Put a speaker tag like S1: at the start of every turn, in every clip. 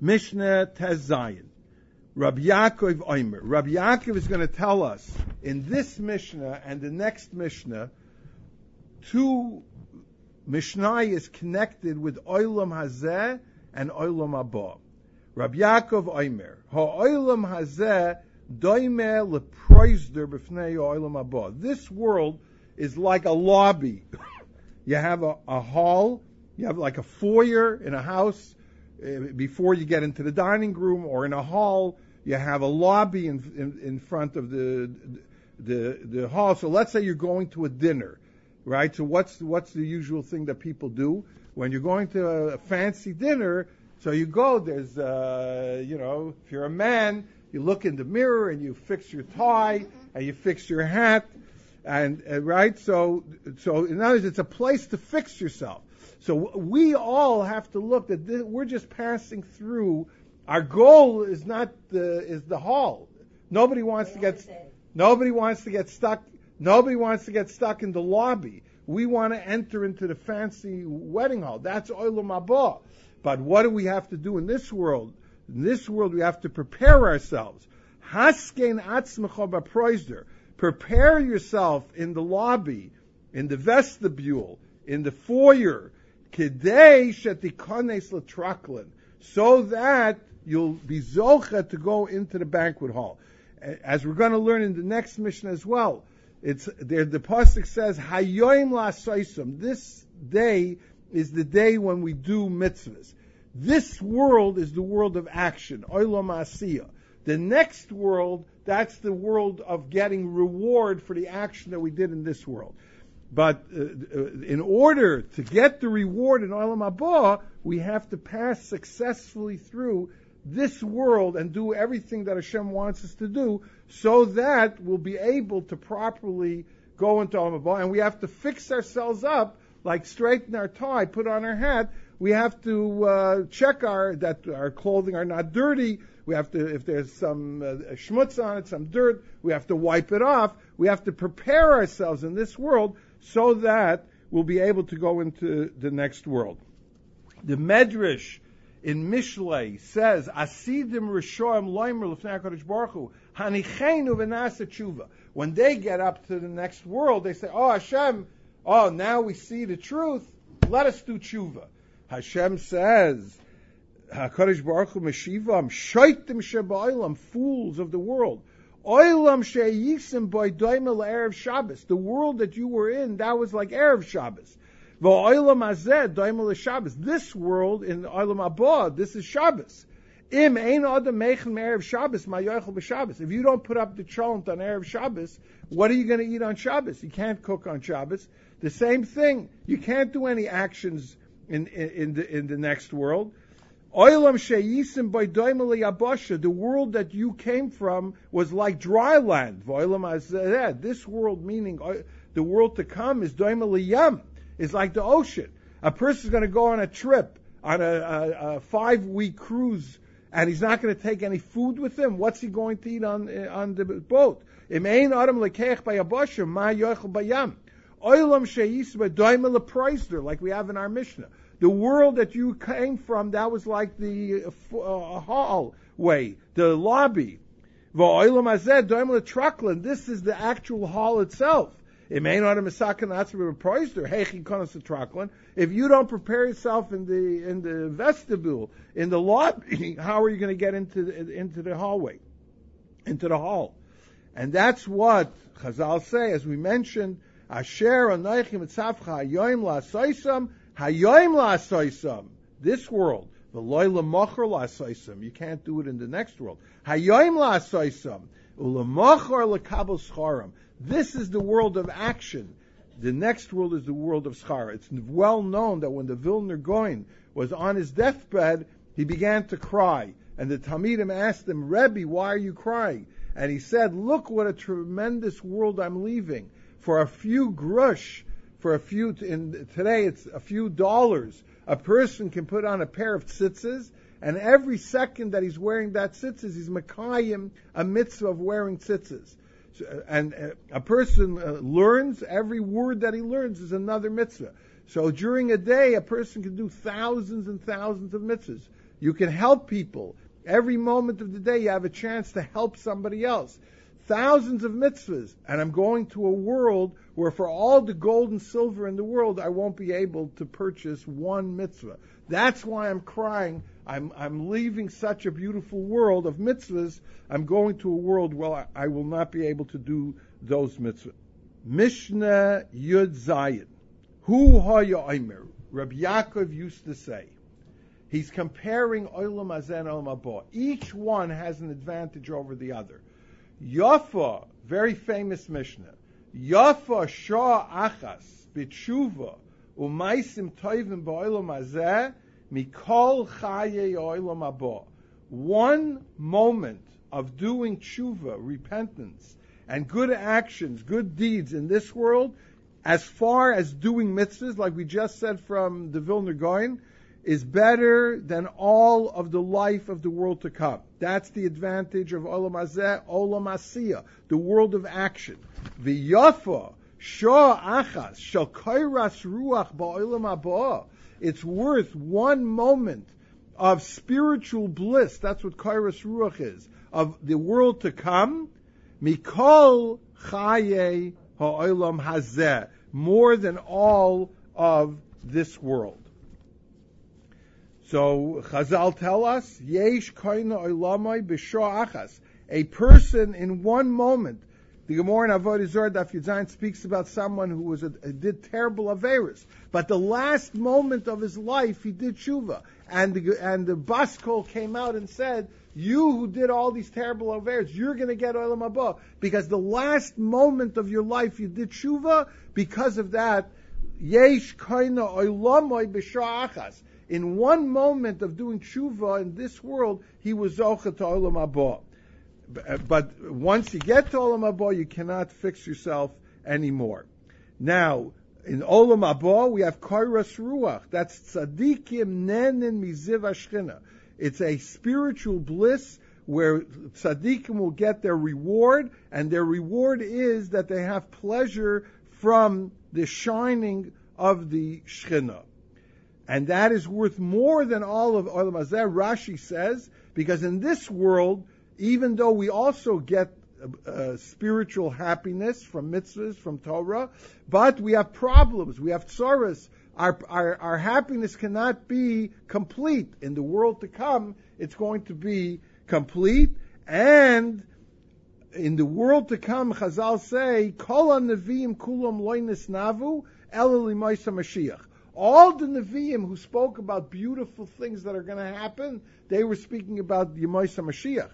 S1: Mishnah Tez Zayin. Rabbi Yaakov Omer. Rabbi Yaakov is going to tell us in this Mishnah and the next Mishnah, two Mishnah is connected with Olam Hazeh and Olam Haba. Rabbi Yaakov Omer. Ha-Olam Hazeh doime leproizder b'fnei Olam Haba. This world is like a lobby. You have a hall, you have like a foyer in a house before you get into the dining room, or in a hall, you have a lobby in front of the hall. So let's say you're going to a dinner, right? So what's the usual thing that people do when you're going to a fancy dinner? So you go, there's, if you're a man, you look in the mirror and you fix your tie and you fix your hat, and right. So in other words, it's a place to fix yourself. So we all have to look at this. We're just passing through. Our goal is not the hall. Nobody wants to get stuck. Nobody wants to get stuck in the lobby. We want to enter into the fancy wedding hall. That's Olam Haba. But what do we have to do in this world? In this world, we have to prepare ourselves. Haskein atzmecha b'proizder. Prepare yourself in the lobby, in the vestibule, in the foyer, kedei shetikones l'traklin, so that you'll be zocha to go into the banquet hall. As we're going to learn in the next mission as well, it's there. The pasuk says, "Hayoim la'asosam." This day is the day when we do mitzvahs. This world is the world of action, olam asiyah. The next world, that's the world of getting reward for the action that we did in this world. But in order to get the reward in Olam Haba, we have to pass successfully through this world and do everything that Hashem wants us to do, so that we'll be able to properly go into Olam Haba. And we have to fix ourselves up, like straighten our tie, put on our hat. We have to check that our clothing are not dirty. We have to, if there's some schmutz on it, some dirt, we have to wipe it off. We have to prepare ourselves in this world so that we'll be able to go into the next world. The Medrash in Mishlei says, Asidim Rishoim Loimer L'fnei HaKadosh Baruch Hu, Hanichenu v'nasa tshuva. When they get up to the next world, they say, oh Hashem, now we see the truth, let us do tshuva. Hashem says, HaKadosh Baruch Hu Meshivam, Shaitim Sheba'olam, fools of the world. Olam sheyisim by doimel Erev Shabbos. The world that you were in, that was like Erev Shabbos. V'olam hazeh doimel Shabbos. This world in Olam Haba, this is Shabbos. Im ein adam mechen Erev Shabbos ma yochel b'Shabbos. If you don't put up the cholent on Erev Shabbos, what are you going to eat on Shabbos? You can't cook on Shabbos. The same thing. You can't do any actions in the next world. Olam sheyisim by doimel yabasha. The world that you came from was like dry land. V'olam hazeh. This world, meaning the world to come, is doimel yam. It's like the ocean. A person's going to go on a trip, on a 5-week cruise, and he's not going to take any food with him. What's he going to eat on the boat? Im ein adam lekeich by yabasha ma yochel bayam. Olam sheyisim by doimel leproizder, like we have in our Mishnah. The world that you came from, that was like the hallway, the lobby. This is the actual hall itself. If you don't prepare yourself in the vestibule, in the lobby, how are you going to get into the hallway, into the hall? And that's what Chazal say, as we mentioned, Asher anoichim etzavcha hayoim la'asoisam. Hayoim la'asoisam, this world. V'loy l'mocher la'asoisam, you can't do it in the next world. Hayoim la'asoisam, u'lemocher l'kabel scharam. This is the world of action. The next world is the world of schar. It's well known that when the Vilner Gaon was on his deathbed, he began to cry. And the Talmidim asked him, Rebbe, why are you crying? And he said, look what a tremendous world I'm leaving. For a few grush, today it's a few dollars, a person can put on a pair of tzitzis, and every second that he's wearing that tzitzis, he's makayim a mitzvah of wearing tzitzis. And a person learns, every word that he learns is another mitzvah. So during a day, a person can do thousands and thousands of mitzvahs. You can help people. Every moment of the day you have a chance to help somebody else. Thousands of mitzvahs, and I'm going to a world where for all the gold and silver in the world, I won't be able to purchase one mitzvah. That's why I'm crying. I'm leaving such a beautiful world of mitzvahs. I'm going to a world where I will not be able to do those mitzvahs. Mishnah Yud Zayin. Hu haya omer. Rabbi Yaakov used to say. He's comparing Olam Hazeh and Olam Haba. Each one has an advantage over the other. Yafa, very famous Mishnah. Yafa shah achas b'tshuva u'maisim toivim ba'olam hazeh mikol chaye olam haba. One moment of doing tshuva, repentance, and good actions, good deeds in this world, as far as doing mitzvahs, like we just said from the Vilna Gaon, is better than all of the life of the world to come. That's the advantage of Olam Hazeh, Olam Asiyah, the world of action. V'yafa shah achas shal kairas ruach ba'olam haba. It's worth one moment of spiritual bliss. That's what kairas ruach is, of the world to come. Mikol chaye ha'olam hazeh, more than all of this world. So Chazal tell us, Yesh koina olamai b'shah achas. A person in one moment. The Gemara in Avodah Zarah Daf Yud Zayin speaks about someone who did terrible averos, but the last moment of his life he did tshuva, and the Baskol came out and said, "You who did all these terrible averos, you're going to get olam haba because the last moment of your life you did tshuva. Because of that, yesh koina olamai b'shah achas." In one moment of doing tshuva in this world, he was zocha to olam haba. But once you get to olam haba, you cannot fix yourself anymore. Now, in olam haba, we have kairas ruach. That's tzadikim nenin miziv hashchina. It's a spiritual bliss where tzadikim will get their reward, and their reward is that they have pleasure from the shining of the shchina. And that is worth more than all of Olam Hazeh, Rashi says, because in this world, even though we also get spiritual happiness from mitzvahs, from Torah, but we have problems, we have tzoros. Our happiness cannot be complete. In the world to come, it's going to be complete. And in the world to come, Chazal say, Kol ha-neviim kulam lo nisnavu ela limaysa Mashiach. All the Nevi'im who spoke about beautiful things that are going to happen, they were speaking about Yemaisa Mashiach.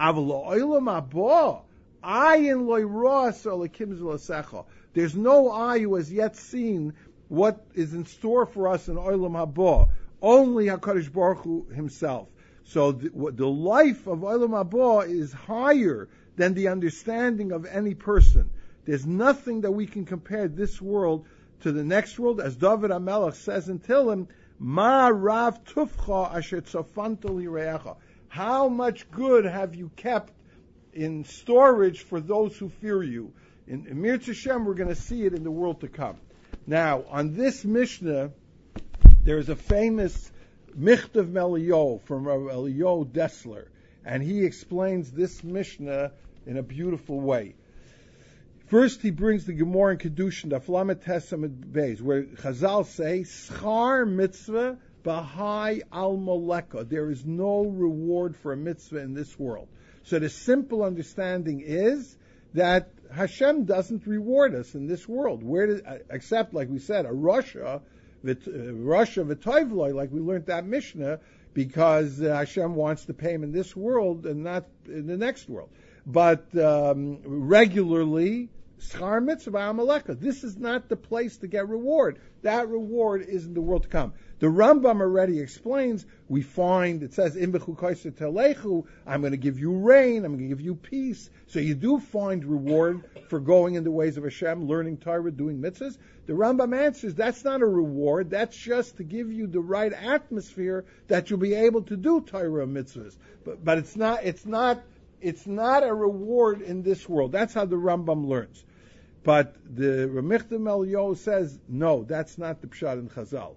S1: There's no eye who has yet seen what is in store for us in Olam Haba. Only HaKadosh Baruch Hu himself. So the life of Olam Haba is higher than the understanding of any person. There's nothing that we can compare this world to the next world, as David HaMelech says in Tehillim, Ma Rav Tufcha Asher Tzofanto Lireacha. How much good have you kept in storage for those who fear you? In Mirz Hashem, we're going to see it in the world to come. Now, on this Mishnah, there is a famous Michtav Eliyahu from Rav Eliyahu Dessler, and he explains this Mishnah in a beautiful way. First, he brings the Gemara in Kedushin, the Flamet Testament Beis, where Chazal say, Schar mitzvah b'hai al moleka. There is no reward for a mitzvah in this world. So the simple understanding is that Hashem doesn't reward us in this world. Except, like we said, a Russia v'toivloi, like we learned that Mishnah, because Hashem wants to pay him in this world and not in the next world. But regularly, Schar mitzvah amaleka. This is not the place to get reward. That reward is in the world to come. The Rambam already explains, we find, it says, I'm going to give you rain, I'm going to give you peace. So you do find reward for going in the ways of Hashem, learning Torah, doing mitzvahs. The Rambam answers, that's not a reward, that's just to give you the right atmosphere that you'll be able to do Torah and mitzvahs. But it's not a reward in this world. That's how the Rambam learns. But the Michtav Eliyahu says, no, that's not the Pshat in Chazal.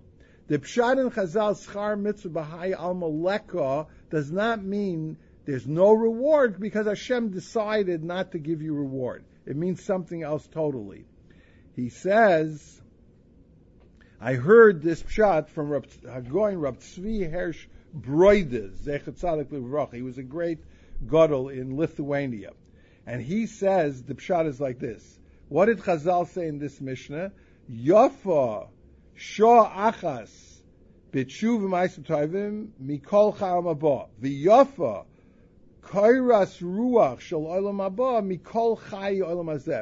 S1: The Pshat in Chazal, Schar Mitzvah B'Hai Alma Leka, does not mean there's no reward because Hashem decided not to give you reward. It means something else totally. He says, I heard this Pshat from Rab Tzvi Hersh Broides, Zechet Tzadik Livroch. He was a great gadol in Lithuania. And he says, the Pshat is like this. What did Chazal say in this Mishnah? Yafa Shah Achas B'tshuva Ma'asim Tovim Mikol Chayom Haba. V'yafa Kairas Ruach Shel Olam Haba Mikol Chay Olam Hazeh.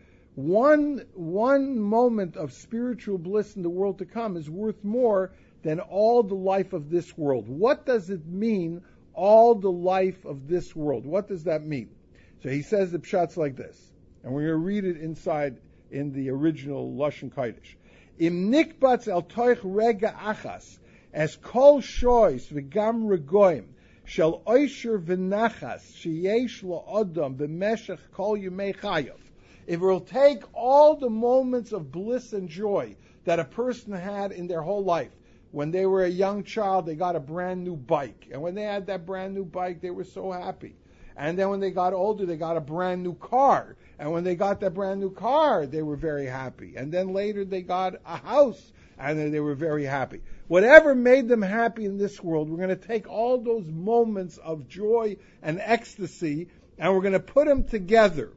S1: One moment of spiritual bliss in the world to come is worth more than all the life of this world. What does it mean, all the life of this world? What does that mean? So he says the pshat's like this, and we're going to read it inside in the original Lashon Kodesh. Im nikbatz el toich rega achas, as kol shois v'gam regoim, shel oisher v'nachas, sheyesh lo odom b'meshech kol yemei chayav. If we'll take all the moments of bliss and joy that a person had in their whole life, when they were a young child, they got a brand new bike. And when they had that brand new bike, they were so happy. And then when they got older, they got a brand new car. And when they got that brand new car, they were very happy. And then later they got a house, and then they were very happy. Whatever made them happy in this world, we're going to take all those moments of joy and ecstasy, and we're going to put them together.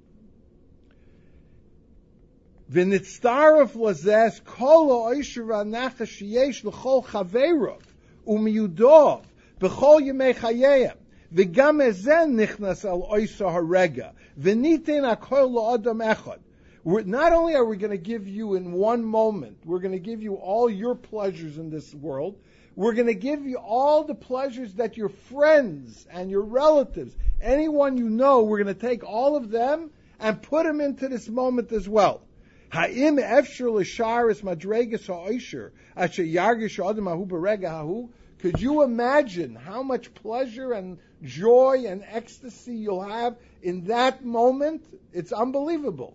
S1: V'nitztaref lazes kol ha'oisher v'anacha sheyesh l'chol chaveirov u'miyudov b'chol yemei chayeihem v'gam ezen nichnas al oisa harega v'nitin hakol la'adam echad. Not only are we going to give you in one moment, we're going to give you all your pleasures in this world, we're going to give you all the pleasures that your friends and your relatives, anyone you know, we're going to take all of them and put them into this moment as well. Ha'im efshir l'sharis madregas ha'oisher asher yargish adam hahu berega hahu. Could you imagine how much pleasure and joy and ecstasy you'll have in that moment? It's unbelievable.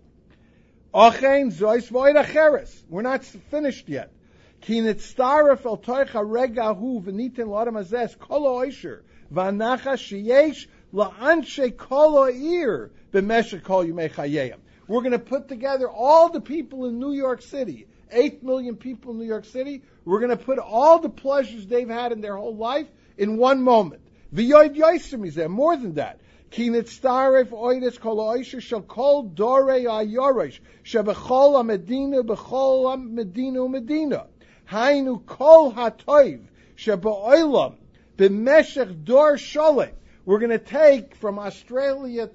S1: Achein zois void acheres. We're not finished yet. Ki nitztaref el toich harega hahu v'nitin l'adam hazeh kol ha'oisher v'anacha sheyesh la'anshe kol ha'ir b'meshech kol yemei chayeihem. We're going to put together all the people in New York City, 8 million people in New York City. We're going to put all the pleasures they've had in their whole life in one moment. V'yoid yoisim is there, more than that. Ki nitztaref oides kol ha'oisher shel kol dorei ha'yorosh shebechol ha'medina bechol ha'medina u'medina. Hainu kol ha'toiv sheba'olam b'meshech dor sholem. We're going to take from Australia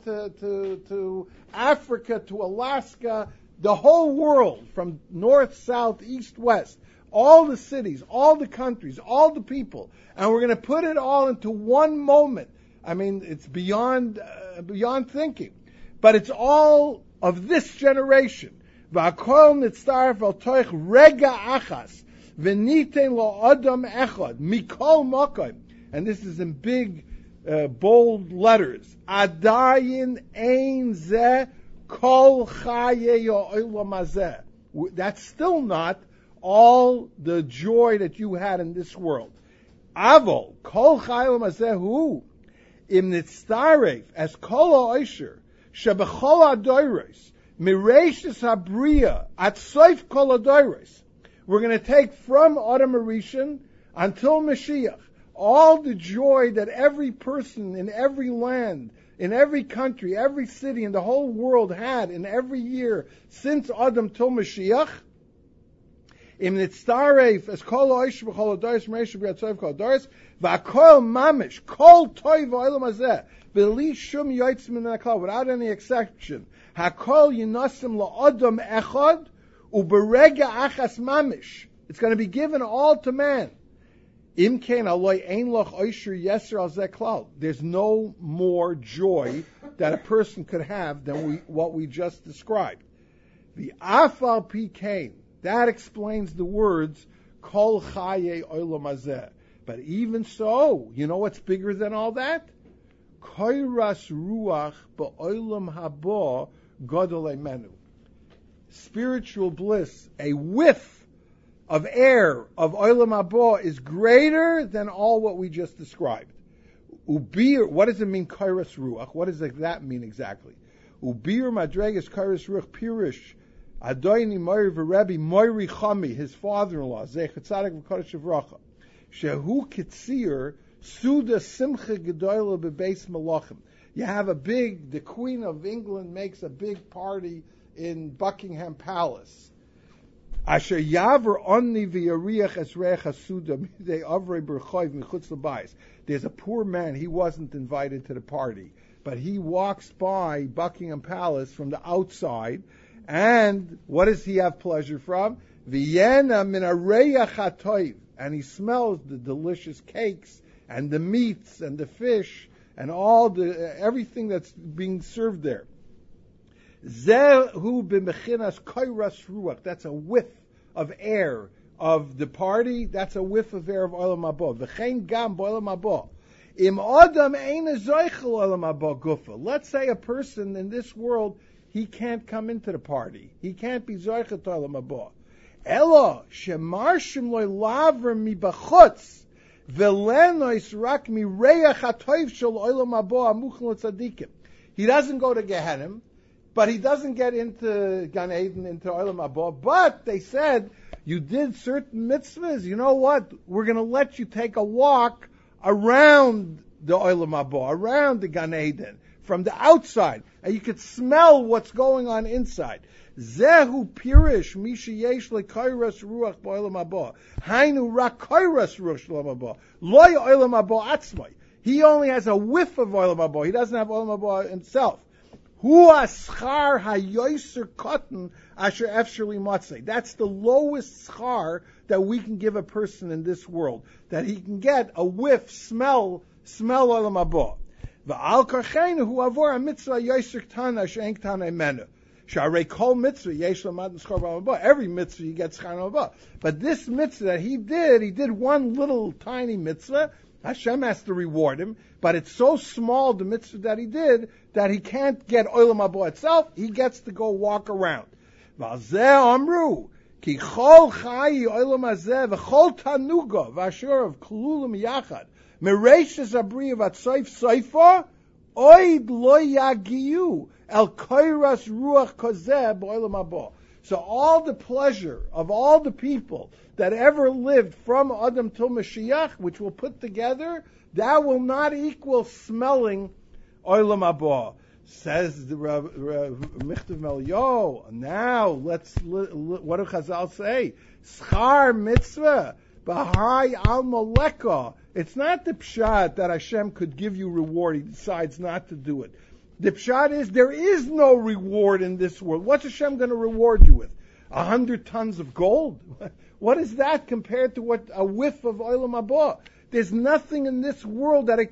S1: to Africa to Alaska, the whole world, from north, south, east, west, all the cities, all the countries, all the people, and we're going to put it all into one moment. I mean, it's beyond thinking, but it's all of this generation. V'akol nitztaref al toich rega achas v'nitein lo adam echad mikol makom, and this is in big bold letters. Adayin ein zeh kol chaye ha'olam hazeh. That's still not all the joy that you had in this world. Avol kol chaye ha'olam hazeh hu im nitztaref as kol ha'oisher shebechol hadoros mireishis habriya at soif kol hadoros. We're going to take from Adam Rishon until Mashiach all the joy that every person in every land, in every country, every city in the whole world had in every year since Adam till Mashiach. Im nitztaref as kol ha'oisher b'chol hadoros mireishis habriya at soif kol hadoros v'akol mamish kol toiv ha'olam hazeh b'li shum yoytz min ha'klal, without any exception. Hakol yinasim la'adam echad u'berega achas mamish. It's going to be given all to man. Imkein aloi ein loch oisher yeser al zeh klal. There's no more joy that a person could have than what we just described. The afal pikein, that explains the words kol chaye olam hazeh. But even so, you know what's bigger than all that? Koiras ruach ba'olam haba gadol menu. Spiritual bliss, a whiff of air of Olam Haba is greater than all what we just described. Ubir, what does it mean, Kairas Ruach? What does that mean exactly? Ubir Madregas Kairas Ruach Pirish Adoini Moiri V'Rebbe Moiri Chami, his father-in-law, Zecher Tzadik V'Kodesh Avracha, Shehu Kitzir Suda Simcha Gedoyla Bebeis Malachim. You have the Queen of England makes a big party in Buckingham Palace. Asher Yaver Onni V'Yariach Esreich Hasuda Midei Avrei Berchoiv Michutz L'Bayis. There's a poor man, he wasn't invited to the party, but he walks by Buckingham Palace from the outside, and what does he have pleasure from? V'yena min areyach hatoiv, and he smells the delicious cakes and the meats and the fish and everything that's being served there. Zehu b'mechinas kairas ruach. That's a whiff of air of the party. That's a whiff of air of olam haba. V'chein gam b'olam haba. Im adam ein zoichel olam haba gufa. Let's say a person in this world, he can't come into the party. He can't be zoichel to olam haba. Elo shemarshim loy lavra mi b'chutz v'lenois rak mi reach hatoiv shel olam haba amuchel tzadikim. He doesn't go to Gehenim, but he doesn't get into Gan Eden, into Olam Haba. But they said, you did certain mitzvahs. You know what? We're going to let you take a walk around the Olam Haba, around the Gan Eden, from the outside. And you could smell what's going on inside. Zehu pirish mishi yesh lekayras ruach b'Olam Haba. Hainu rak kayras ruach b'Olam Haba. Loy Olam Haba atzmai. He only has a whiff of Olam Haba. He doesn't have Olam Haba himself. That's the lowest schar that we can give a person in this world, that he can get a whiff, smell olam haba. V'al karcheinu hu avor mitzvah yoser ktana she'en ktana imenu. Sharei kol mitzvah yesh lamad schar b'olam haba. Every mitzvah you get schar b'olam haba. But this mitzvah that he did one little tiny mitzvah. Hashem has to reward him, but it's so small, the mitzvah that he did, that he can't get Olam Haba itself. He gets to go walk around. V'alzeh amru, ki chol chayi Olam hazeh v'chol tanuga v'asher of klulim yachad mereishes abriya v'atzoif soifa oid lo yagiyu el koiras ruach kozeh b'Olam Haba. So all the pleasure of all the people that ever lived from Adam till Mashiach, which we'll put together, that will not equal smelling Olam Haba. Says the Michtav Melyo. Now what do Chazal say? Schar mitzvah b'hai al moleka. It's not the pshat that Hashem could give you reward. He decides not to do it. The pshat is there is no reward in this world. What's Hashem going to reward you with? 100 tons of gold? What is that compared to what a whiff of Olam Haba? There's nothing in this world that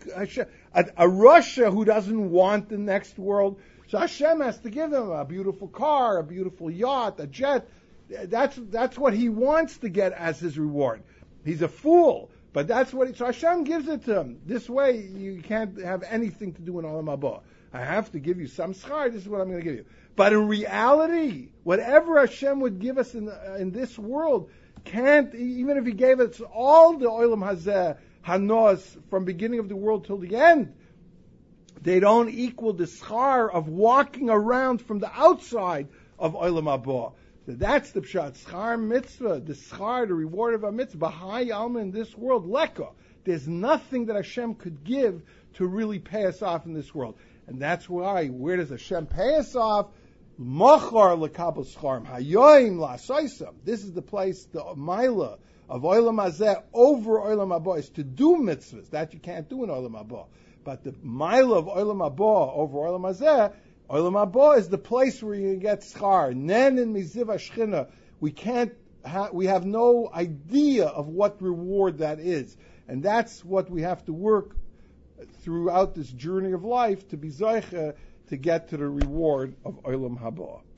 S1: a Russia who doesn't want the next world. So Hashem has to give him a beautiful car, a beautiful yacht, a jet. That's what he wants to get as his reward. He's a fool, but that's what. So Hashem gives it to him. This way, you can't have anything to do in Olam Haba. I have to give you some schar. This is what I'm going to give you. But in reality, whatever Hashem would give us in this world can't, even if He gave us all the Olam Hazeh Hanos from beginning of the world till the end, they don't equal the schar of walking around from the outside of Olam Haba. So that's the pshat. Schar mitzvah, the schar, the reward of a mitzvah, Bahai Alma in this world, leka. There's nothing that Hashem could give to really pay us off in this world. And that's why, where does Hashem pay us off? Machar lekabel scharim, hayoim la'asoisam. This is the place, the Maila of Olam Hazeh over Olam Haba is to do mitzvahs. That you can't do in Olam Haba. But the Maila of Olam Haba over Olam Hazeh, Olam Haba is the place where you get schar. Nen in miziv hashchina. We have no idea of what reward that is. And that's what we have to work throughout this journey of life to be zeicha to get to the reward of Olam Haba.